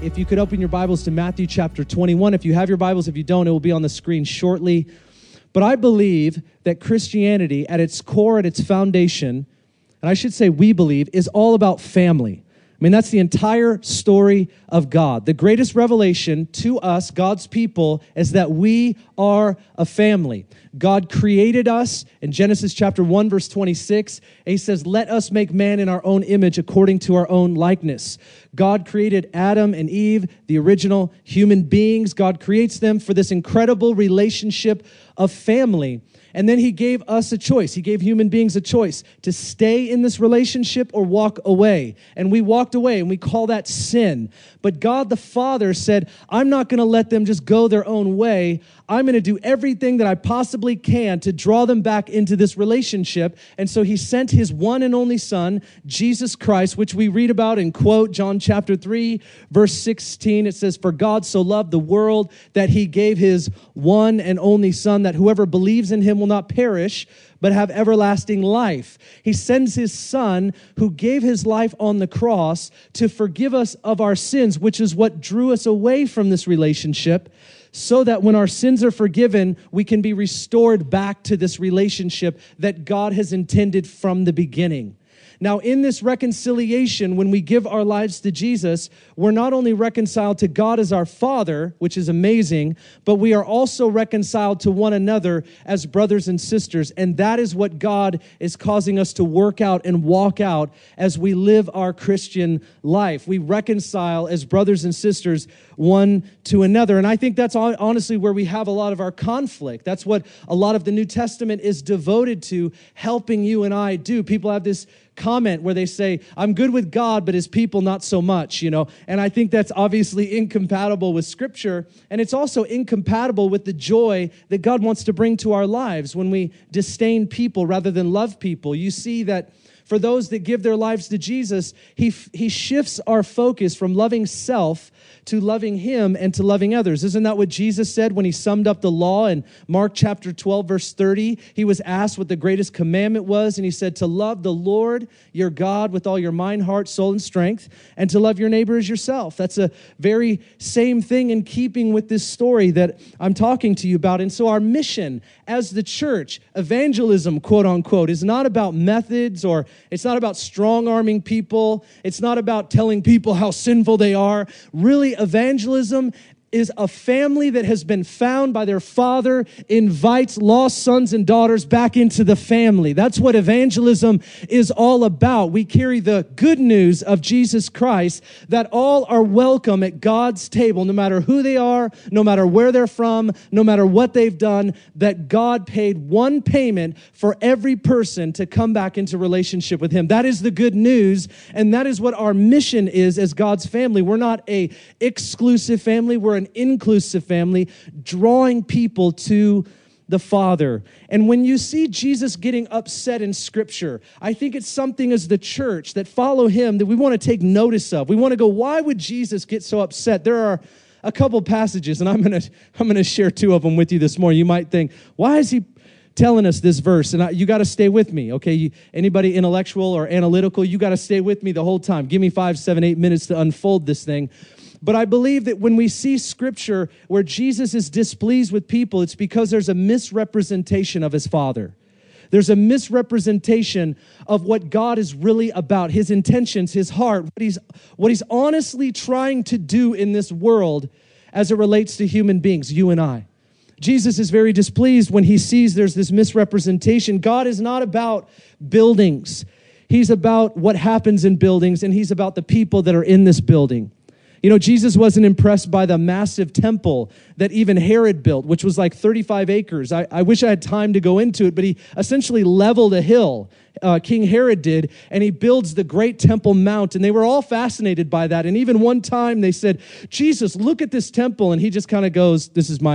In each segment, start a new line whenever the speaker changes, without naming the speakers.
if you could open your Bibles to Matthew chapter 21. If you have your Bibles, if you don't, it will be on the screen shortly. But I believe that Christianity, at its core, at its foundation, and I should say we believe, is all about family. I mean, that's the entire story of God. The greatest revelation to us, God's people, is that we are a family. God created us in Genesis chapter 1, verse 26. And he says, let us make man in our own image according to our own likeness. God created Adam and Eve, the original human beings. God creates them for this incredible relationship of family. And then he gave us a choice. He gave human beings a choice to stay in this relationship or walk away. And we walked away, and we call that sin. But God the Father said, I'm not going to let them just go their own way. I'm going to do everything that I possibly can to draw them back into this relationship. And so he sent his one and only Son, Jesus Christ, which we read about in quote John chapter 3, verse 16. It says, for God so loved the world that he gave his one and only Son, that whoever believes in him will not perish, but have everlasting life. He sends his Son who gave his life on the cross to forgive us of our sins, which is what drew us away from this relationship, so that when our sins are forgiven, we can be restored back to this relationship that God has intended from the beginning. Now, in this reconciliation, when we give our lives to Jesus, we're not only reconciled to God as our Father, which is amazing, but we are also reconciled to one another as brothers and sisters. And that is what God is causing us to work out and walk out as we live our Christian life. We reconcile as brothers and sisters one to another. And I think that's honestly where we have a lot of our conflict. That's what a lot of the New Testament is devoted to, helping you and I do. People have this comment where they say, I'm good with God, but his people not so much, And I think that's obviously incompatible with Scripture, and it's also incompatible with the joy that God wants to bring to our lives when we disdain people rather than love people. You see that for those that give their lives to Jesus, he shifts our focus from loving self to loving him and to loving others. Isn't that what Jesus said when he summed up the law in Mark chapter 12, verse 30? He was asked what the greatest commandment was, and he said, to love the Lord your God with all your mind, heart, soul, and strength, and to love your neighbor as yourself. That's a very same thing in keeping with this story that I'm talking to you about. And so our mission as the church, evangelism, quote unquote, is not about methods, or it's not about strong-arming people. It's not about telling people how sinful they are. Really, evangelism is a family that has been found by their father, invites lost sons and daughters back into the family. That's what evangelism is all about. We carry the good news of Jesus Christ, that all are welcome at God's table, no matter who they are, no matter where they're from, no matter what they've done, that God paid one payment for every person to come back into relationship with him. That is the good news, and that is what our mission is as God's family. We're not an exclusive family. We're an inclusive family, drawing people to the Father. And when you see Jesus getting upset in Scripture, I think it's something as the church that follow him that we want to take notice of. We want to go, why would Jesus get so upset? There are a couple passages, and I'm going to share two of them with you this morning. You might think, why is he telling us this verse? And you got to stay with me, okay? Anybody intellectual or analytical, you got to stay with me the whole time. Give me 5, 7, 8 minutes to unfold this thing. But I believe that when we see Scripture where Jesus is displeased with people, it's because there's a misrepresentation of his Father. There's a misrepresentation of what God is really about, his intentions, his heart, what he's honestly trying to do in this world as it relates to human beings, you and I. Jesus is very displeased when he sees there's this misrepresentation. God is not about buildings. He's about what happens in buildings, and he's about the people that are in this building. Jesus wasn't impressed by the massive temple that even Herod built, which was like 35 acres. I wish I had time to go into it, but he essentially leveled a hill, King Herod did, and he builds the great Temple Mount, and they were all fascinated by that. And even one time they said, Jesus, look at this temple, and he just kind of goes, this is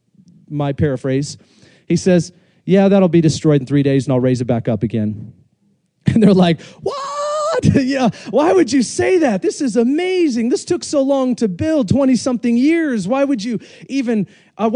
my paraphrase. He says, yeah, that'll be destroyed in 3 days, and I'll raise it back up again. And they're like, what? what? Yeah, why would you say that? This is amazing. This took so long to build, 20-something years. Why would you even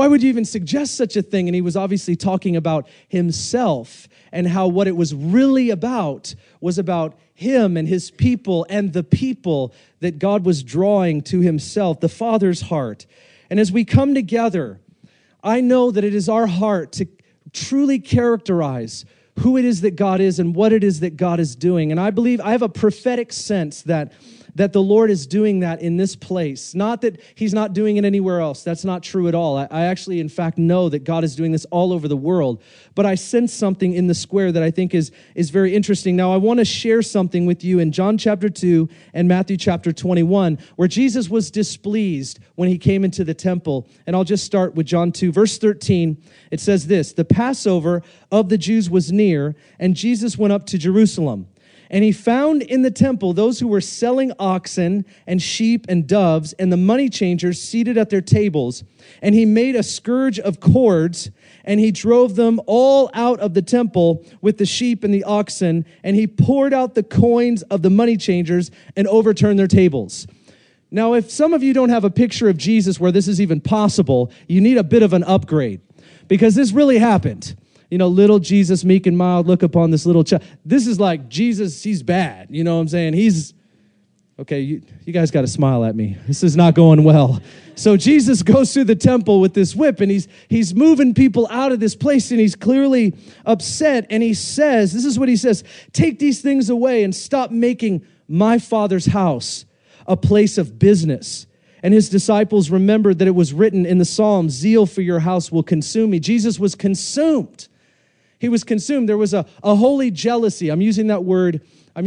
suggest such a thing? And he was obviously talking about himself and how what it was really about was about him and his people and the people that God was drawing to himself, the Father's heart. And as we come together, I know that it is our heart to truly characterize who it is that God is and what it is that God is doing. And I believe, I have a prophetic sense that the Lord is doing that in this place. Not that he's not doing it anywhere else. That's not true at all. I actually, in fact, know that God is doing this all over the world. But I sense something in the square that I think is very interesting. Now, I want to share something with you in John chapter 2 and Matthew chapter 21, where Jesus was displeased when he came into the temple. And I'll just start with John 2, verse 13. It says this, "The Passover of the Jews was near, and Jesus went up to Jerusalem. And he found in the temple those who were selling oxen and sheep and doves and the money changers seated at their tables. And he made a scourge of cords, and he drove them all out of the temple with the sheep and the oxen. And he poured out the coins of the money changers and overturned their tables." Now, if some of you don't have a picture of Jesus where this is even possible, you need a bit of an upgrade, because this really happened. You know, little Jesus, meek and mild, look upon this little child. This is like Jesus, he's bad. You know what I'm saying? Okay, you guys got to smile at me. This is not going well. So Jesus goes through the temple with this whip, and he's moving people out of this place, and he's clearly upset. And he says, this is what he says, "Take these things away and stop making my Father's house a place of business." And his disciples remembered that it was written in the Psalms, "Zeal for your house will consume me." Jesus was consumed. He was consumed. There was a holy jealousy. I'm using that word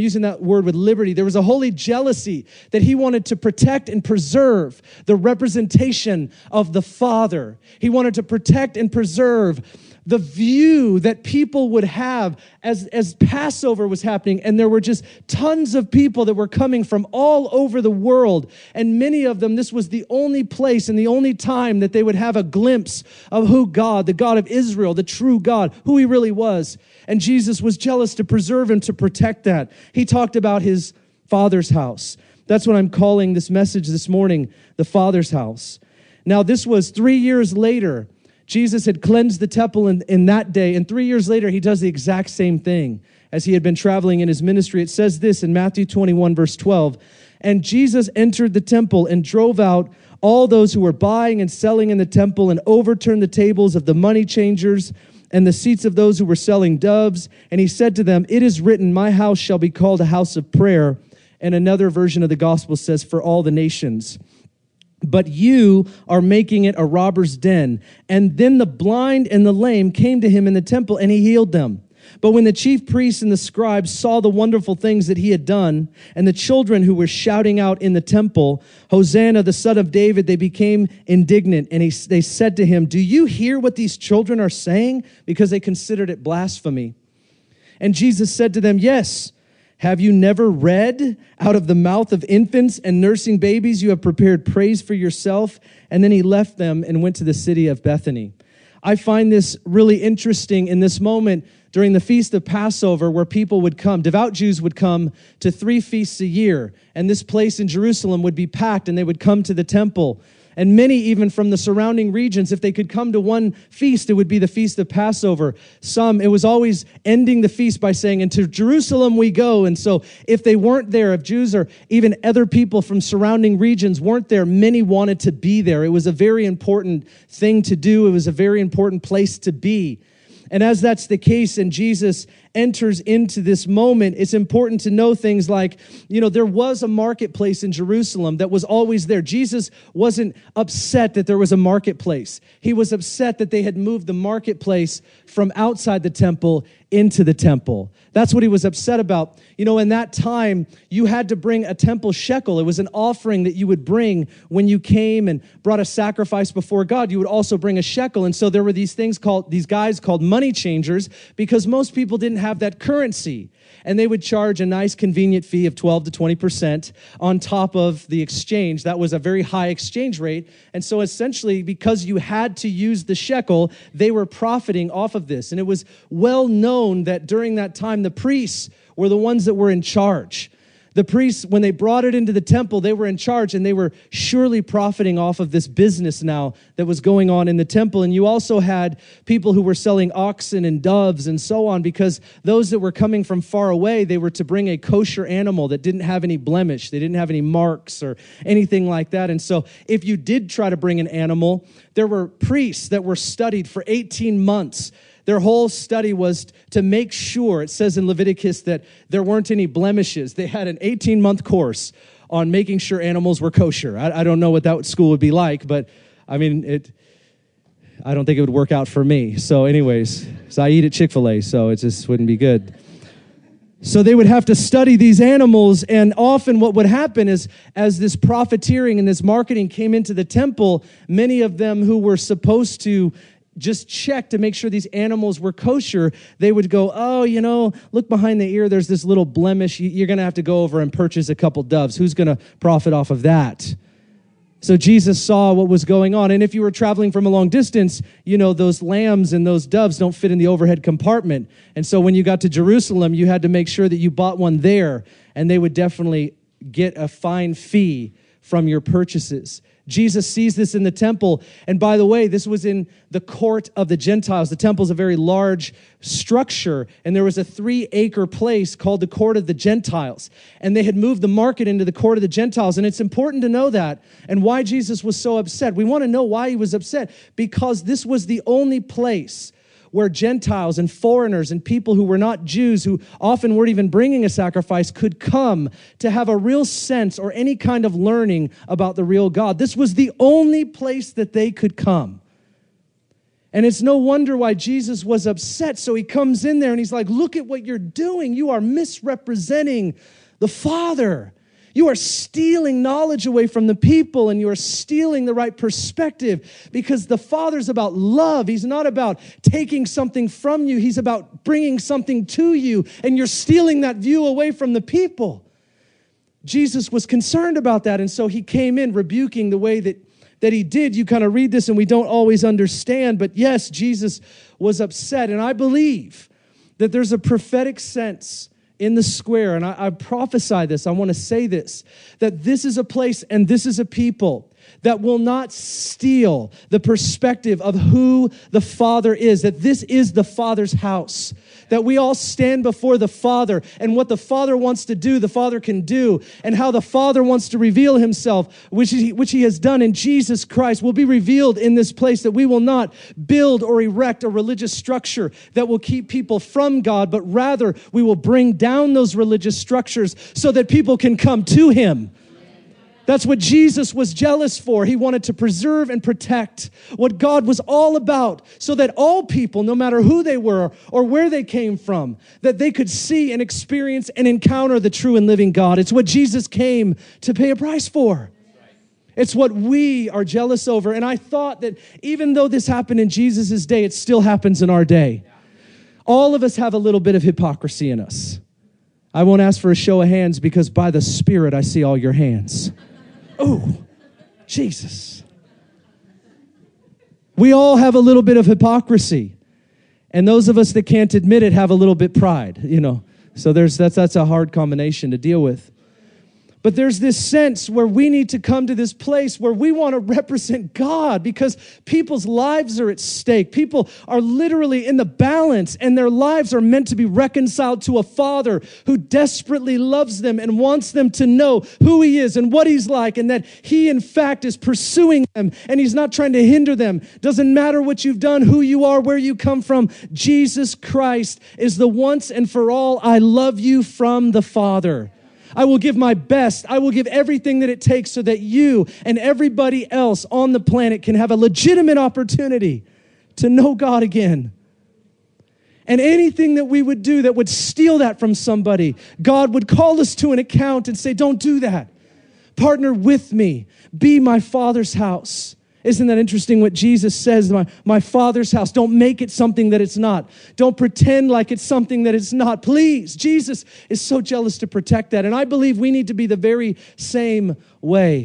with liberty. There was a holy jealousy that he wanted to protect and preserve the representation of the Father. He wanted to protect and preserve the view that people would have as Passover was happening. And there were just tons of people that were coming from all over the world. And many of them, this was the only place and the only time that they would have a glimpse of who God, the God of Israel, the true God, who he really was. And Jesus was jealous to preserve and to protect that. He talked about his Father's house. That's what I'm calling this message this morning, the Father's house. Now, this was 3 years later. Jesus had cleansed the temple in that day, and 3 years later, he does the exact same thing as he had been traveling in his ministry. It says this in Matthew 21, verse 12, "And Jesus entered the temple and drove out all those who were buying and selling in the temple and overturned the tables of the money changers and the seats of those who were selling doves. And he said to them, 'It is written, my house shall be called a house of prayer.'" And another version of the gospel says, "For all the nations. But you are making it a robber's den." And then the blind and the lame came to him in the temple, and he healed them. But when the chief priests and the scribes saw the wonderful things that he had done, and the children who were shouting out in the temple, "Hosanna, the Son of David," they became indignant. And they said to him, "Do you hear what these children are saying?" Because they considered it blasphemy. And Jesus said to them, "Yes. Have you never read, out of the mouth of infants and nursing babies, you have prepared praise for yourself?" And then he left them and went to the city of Bethany. I find this really interesting in this moment during the Feast of Passover, where people would come, devout Jews would come to 3 feasts a year. And this place in Jerusalem would be packed, and they would come to the temple. And many, even from the surrounding regions, if they could come to one feast, it would be the Feast of Passover. Some, it was always ending the feast by saying, "And to Jerusalem we go." And so if they weren't there, if Jews or even other people from surrounding regions weren't there, many wanted to be there. It was a very important thing to do. It was a very important place to be. And as that's the case, and Jesus enters into this moment, it's important to know things like, there was a marketplace in Jerusalem that was always there. Jesus wasn't upset that there was a marketplace. He was upset that they had moved the marketplace from outside the temple into the temple. That's what he was upset about. In that time, you had to bring a temple shekel. It was an offering that you would bring when you came and brought a sacrifice before God. You would also bring a shekel. And so there were these guys called money changers, because most people didn't have that currency. And they would charge a nice convenient fee of 12 to 20% on top of the exchange. That was a very high exchange rate. And so essentially, because you had to use the shekel, they were profiting off of this. And it was well known that during that time, the priests were the ones that were in charge. The priests, when they brought it into the temple, they were in charge, and they were surely profiting off of this business now that was going on in the temple. And you also had people who were selling oxen and doves and so on, because those that were coming from far away, they were to bring a kosher animal that didn't have any blemish. They didn't have any marks or anything like that. And so if you did try to bring an animal, there were priests that were studied for 18 months. Their whole study was to make sure, it says in Leviticus, that there weren't any blemishes. They had an 18-month course on making sure animals were kosher. I don't know what that school would be like, but I mean, I don't think it would work out for me. So anyways, so I eat at Chick-fil-A, so it just wouldn't be good. So they would have to study these animals, and often what would happen is, as this profiteering and this marketing came into the temple, many of them who were supposed to just check to make sure these animals were kosher, they would go, oh, look behind the ear, there's this little blemish. You're going to have to go over and purchase a couple doves. Who's going to profit off of that? So Jesus saw what was going on. And if you were traveling from a long distance, those lambs and those doves don't fit in the overhead compartment. And so when you got to Jerusalem, you had to make sure that you bought one there, and they would definitely get a fine fee from your purchases. Jesus sees this in the temple. And by the way, this was in the court of the Gentiles. The temple is a very large structure, and there was a 3-acre place called the court of the Gentiles. And they had moved the market into the court of the Gentiles. And it's important to know that and why Jesus was so upset. We want to know why he was upset, because this was the only place where Gentiles and foreigners and people who were not Jews, who often weren't even bringing a sacrifice, could come to have a real sense or any kind of learning about the real God. This was the only place that they could come. And it's no wonder why Jesus was upset. So he comes in there and he's like, look at what you're doing. You are misrepresenting the Father. You are stealing knowledge away from the people, and you are stealing the right perspective, because the Father's about love. He's not about taking something from you. He's about bringing something to you, and you're stealing that view away from the people. Jesus was concerned about that, and so he came in rebuking the way that he did. You kind of read this, and we don't always understand, but yes, Jesus was upset, and I believe that there's a prophetic sense in the square, and I prophesy this, I want to say this, that this is a place and this is a people that will not steal the perspective of who the Father is, that this is the Father's house, that we all stand before the Father, and what the Father wants to do, the Father can do, and how the Father wants to reveal himself, which he has done in Jesus Christ, will be revealed in this place, that we will not build or erect a religious structure that will keep people from God, but rather we will bring down those religious structures so that people can come to him. That's what Jesus was jealous for. He wanted to preserve and protect what God was all about, so that all people, no matter who they were or where they came from, that they could see and experience and encounter the true and living God. It's what Jesus came to pay a price for. It's what we are jealous over. And I thought that even though this happened in Jesus' day, it still happens in our day. All of us have a little bit of hypocrisy in us. I won't ask for a show of hands, because by the Spirit I see all your hands. Oh, Jesus. We all have a little bit of hypocrisy. And those of us that can't admit it have a little bit pride, So that's a hard combination to deal with. But there's this sense where we need to come to this place where we want to represent God, because people's lives are at stake. People are literally in the balance, and their lives are meant to be reconciled to a Father who desperately loves them and wants them to know who he is and what he's like, and that he, in fact, is pursuing them, and he's not trying to hinder them. Doesn't matter what you've done, who you are, where you come from. Jesus Christ is the once and for all, I love you from the Father. I will give my best. I will give everything that it takes so that you and everybody else on the planet can have a legitimate opportunity to know God again. And anything that we would do that would steal that from somebody, God would call us to an account and say, don't do that. Partner with me. Be my Father's house. Isn't that interesting what Jesus says? My Father's house. Don't make it something that it's not. Don't pretend like it's something that it's not. Please, Jesus is so jealous to protect that. And I believe we need to be the very same way.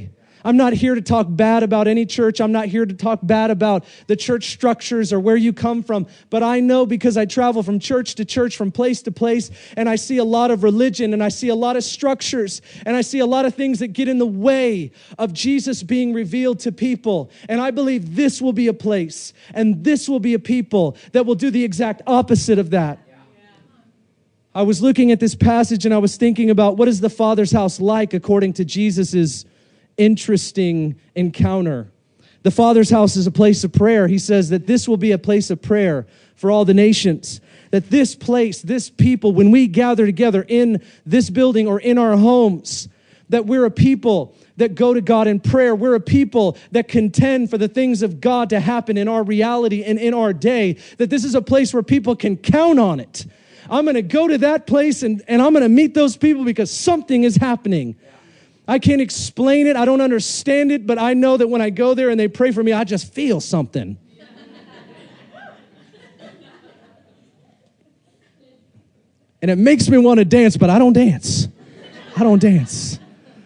I'm not here to talk bad about any church. I'm not here to talk bad about the church structures or where you come from. But I know because I travel from church to church, from place to place, and I see a lot of religion, and I see a lot of structures, and I see a lot of things that get in the way of Jesus being revealed to people. And I believe this will be a place, and this will be a people that will do the exact opposite of that. I was looking at this passage, and I was thinking about what is the Father's house like according to Jesus's interesting encounter. The Father's house is a place of prayer. He says that this will be a place of prayer for all the nations. That this place, this people, when we gather together in this building or in our homes, that we're a people that go to God in prayer. We're a people that contend for the things of God to happen in our reality and in our day. That this is a place where people can count on it. I'm going to go to that place and I'm going to meet those people because something is happening. I can't explain it. I don't understand it, but I know that when I go there and they pray for me, I just feel something. And it makes me want to dance, but I don't dance. I don't dance.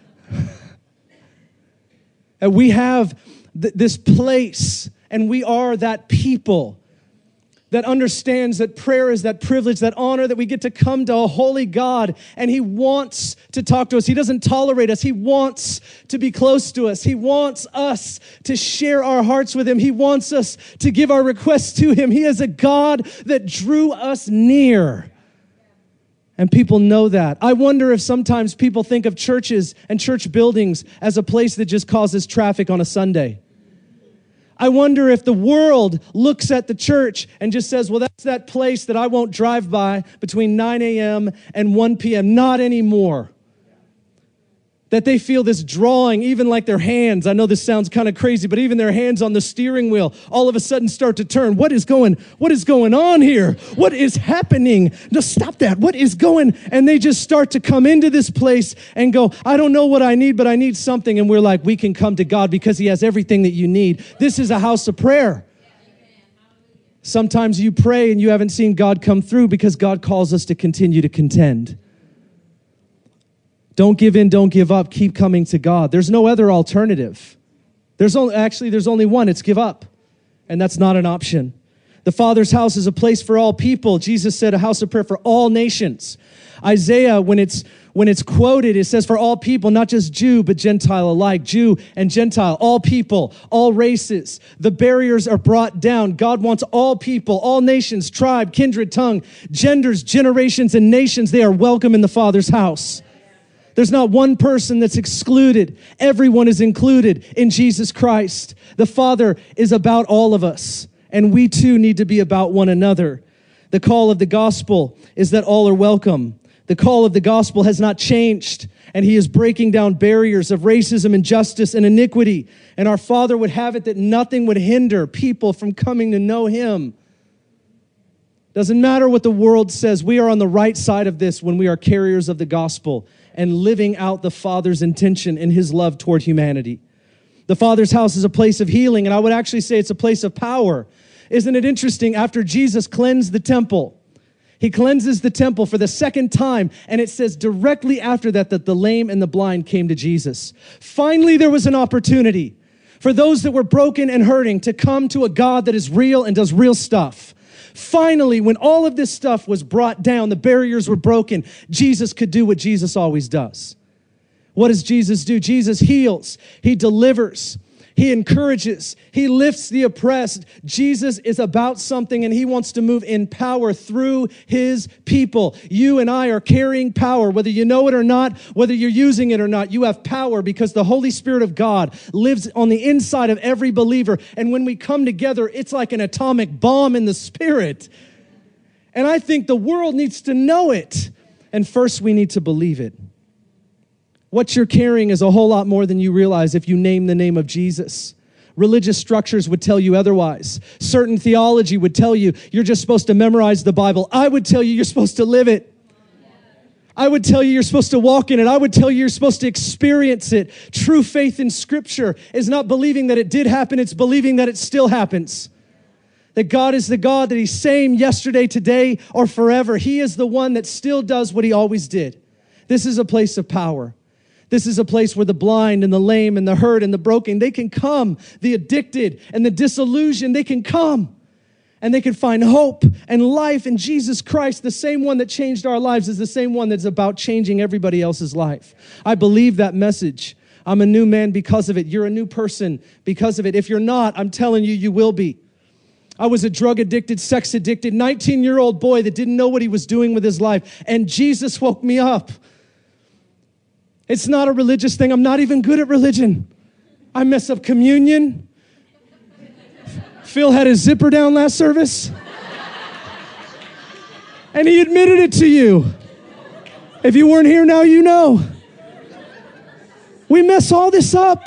And we have this place, and we are that people that understands that prayer is that privilege, that honor, that we get to come to a holy God, and He wants to talk to us. He doesn't tolerate us. He wants to be close to us. He wants us to share our hearts with Him. He wants us to give our requests to Him. He is a God that drew us near. And people know that. I wonder if sometimes people think of churches and church buildings as a place that just causes traffic on a Sunday. I wonder if the world looks at the church and just says, well, that's that place that I won't drive by between 9 a.m. and 1 p.m. Not anymore. That they feel this drawing, even like their hands. I know this sounds kind of crazy, but even their hands on the steering wheel all of a sudden start to turn. What is going on here? What is happening? No, stop that. What is going? And they just start to come into this place and go, I don't know what I need, but I need something. And we're like, we can come to God because He has everything that you need. This is a house of prayer. Sometimes you pray and you haven't seen God come through because God calls us to continue to contend. Don't give in, don't give up, keep coming to God. There's no other alternative. There's only one, it's give up. And that's not an option. The Father's house is a place for all people. Jesus said a house of prayer for all nations. Isaiah, when it's quoted, it says for all people, not just Jew, but Gentile alike. Jew and Gentile, all people, all races. The barriers are brought down. God wants all people, all nations, tribe, kindred, tongue, genders, generations, and nations. They are welcome in the Father's house. There's not one person that's excluded. Everyone is included in Jesus Christ. The Father is about all of us, and we too need to be about one another. The call of the gospel is that all are welcome. The call of the gospel has not changed, and He is breaking down barriers of racism, injustice, and iniquity. And our Father would have it that nothing would hinder people from coming to know Him. Doesn't matter what the world says. We are on the right side of this when we are carriers of the gospel and living out the Father's intention in His love toward humanity. The Father's house is a place of healing, and I would actually say it's a place of power. Isn't it interesting? After Jesus cleansed the temple, He cleanses the temple for the second time, and it says directly after that the lame and the blind came to Jesus. Finally, there was an opportunity for those that were broken and hurting to come to a God that is real and does real stuff. Finally, when all of this stuff was brought down, the barriers were broken, Jesus could do what Jesus always does. What does Jesus do? Jesus heals. He delivers. He encourages. He lifts the oppressed. Jesus is about something, and He wants to move in power through His people. You and I are carrying power. Whether you know it or not, whether you're using it or not, you have power because the Holy Spirit of God lives on the inside of every believer. And when we come together, it's like an atomic bomb in the Spirit. And I think the world needs to know it. And first, we need to believe it. What you're carrying is a whole lot more than you realize if you name the name of Jesus. Religious structures would tell you otherwise. Certain theology would tell you you're just supposed to memorize the Bible. I would tell you you're supposed to live it. I would tell you you're supposed to walk in it. I would tell you you're supposed to experience it. True faith in Scripture is not believing that it did happen. It's believing that it still happens. That God is the God that He's same yesterday, today, or forever. He is the one that still does what He always did. This is a place of power. This is a place where the blind and the lame and the hurt and the broken, they can come. The addicted and the disillusioned, they can come. And they can find hope and life in Jesus Christ. The same one that changed our lives is the same one that's about changing everybody else's life. I believe that message. I'm a new man because of it. You're a new person because of it. If you're not, I'm telling you, you will be. I was a drug-addicted, sex-addicted, 19-year-old boy that didn't know what he was doing with his life. And Jesus woke me up. It's not a religious thing. I'm not even good at religion. I mess up communion. Phil had his zipper down last service. And he admitted it to you. If you weren't here now, you know. We mess all this up.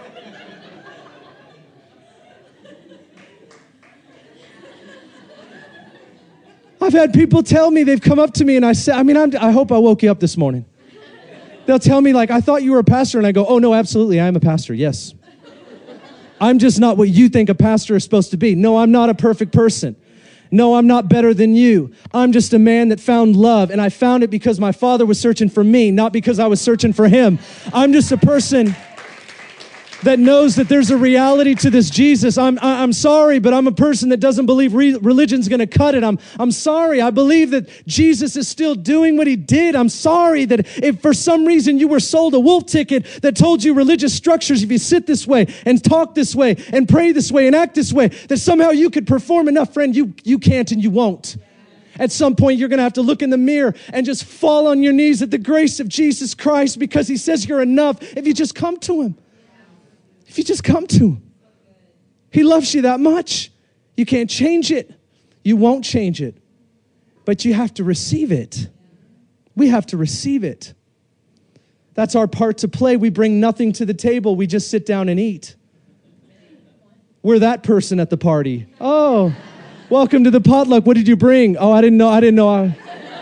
I've had people tell me, they've come up to me and I hope I woke you up this morning. They'll tell me like, I thought you were a pastor. And I go, oh no, absolutely, I am a pastor, yes. I'm just not what you think a pastor is supposed to be. No, I'm not a perfect person. No, I'm not better than you. I'm just a man that found love. And I found it because my father was searching for me, not because I was searching for him. I'm just a person that knows that there's a reality to this Jesus. I'm sorry, but I'm a person that doesn't believe religion's going to cut it. I'm sorry. I believe that Jesus is still doing what he did. I'm sorry that if for some reason you were sold a wolf ticket that told you religious structures, if you sit this way and talk this way and pray this way and act this way, that somehow you could perform enough, friend, you can't and you won't. At some point, you're going to have to look in the mirror and just fall on your knees at the grace of Jesus Christ because he says you're enough if you just come to him. If you just come to him. He loves you that much. You can't change it. You won't change it. But you have to receive it. We have to receive it. That's our part to play. We bring nothing to the table. We just sit down and eat. We're that person at the party. Oh, welcome to the potluck. What did you bring? Oh, I didn't know.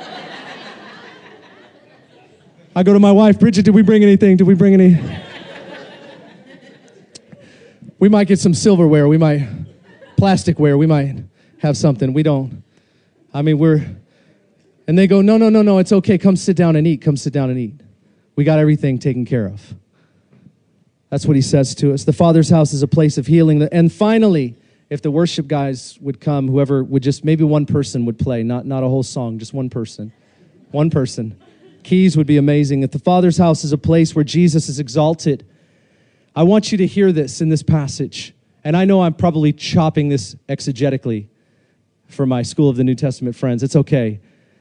I go to my wife, Bridget, did we bring anything? Did we bring any? We might get some silverware. We might plasticware. We might have something. We don't. And they go, no, it's okay. Come sit down and eat. Come sit down and eat. We got everything taken care of. That's what he says to us. The Father's house is a place of healing. And finally, if the worship guys would come, whoever would just, maybe one person would play, not a whole song, just one person. One person. Keys would be amazing. If the Father's house is a place where Jesus is exalted, I want you to hear this in this passage. And I know I'm probably chopping this exegetically for my School of the New Testament friends. It's okay.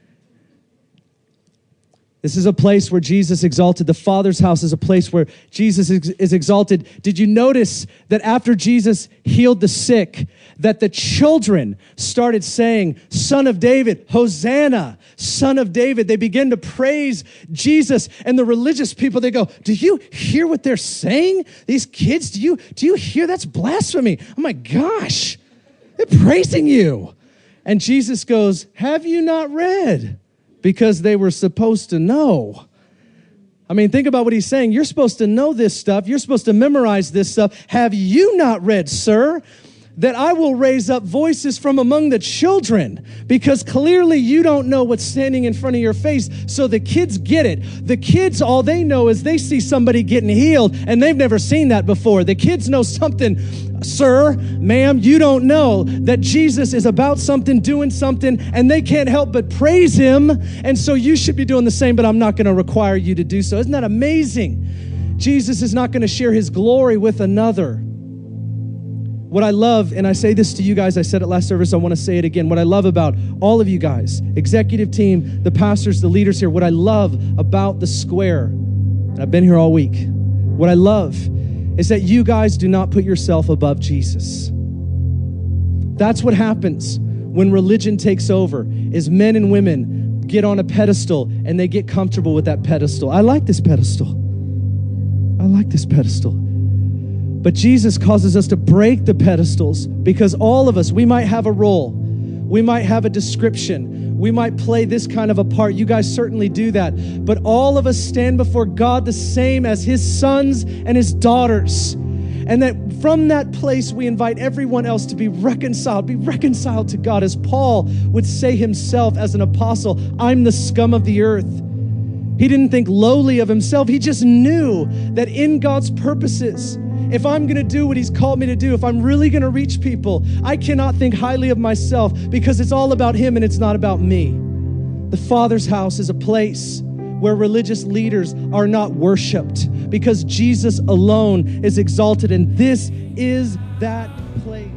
This is a place where Jesus exalted. The Father's house is a place where Jesus is exalted. Did you notice that after Jesus healed the sick, that the children started saying, Son of David, Hosanna, Son of David. They begin to praise Jesus. And the religious people, they go, do you hear what they're saying? These kids, do you hear? That's blasphemy. Oh my gosh, they're praising you. And Jesus goes, have you not read? Because they were supposed to know. Think about what he's saying. You're supposed to know this stuff. You're supposed to memorize this stuff. Have you not read, sir, that I will raise up voices from among the children? Because clearly you don't know what's standing in front of your face. So the kids get it. The kids, all they know is they see somebody getting healed, and they've never seen that before. The kids know something. Sir, ma'am, you don't know that Jesus is about something, doing something, and they can't help but praise him. And so you should be doing the same, but I'm not going to require you to do so. Isn't that amazing? Jesus is not going to share his glory with another. What I love, and I say this to you guys, I said it last service, I want to say it again. What I love about all of you guys, executive team, the pastors, the leaders here, what I love about the Square, and I've been here all week, what I love is that you guys do not put yourself above Jesus. That's what happens when religion takes over, is men and women get on a pedestal and they get comfortable with that pedestal. I like this pedestal. I like this pedestal. But Jesus causes us to break the pedestals because all of us, we might have a role. We might have a description. We might play this kind of a part. You guys certainly do that. But all of us stand before God the same as his sons and his daughters. And that from that place, we invite everyone else to be reconciled to God. As Paul would say himself as an apostle, I'm the scum of the earth. He didn't think lowly of himself. He just knew that in God's purposes, if I'm going to do what he's called me to do, if I'm really going to reach people, I cannot think highly of myself because it's all about him and it's not about me. The Father's house is a place where religious leaders are not worshiped because Jesus alone is exalted, and this is that place.